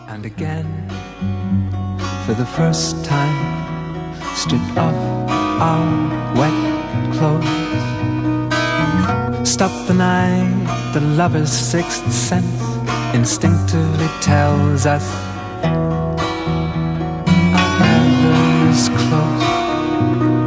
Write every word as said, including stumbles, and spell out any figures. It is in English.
and again, for the first time, stripped off our wet clothes. Stop the night, the lover's sixth sense instinctively tells us our lover's close.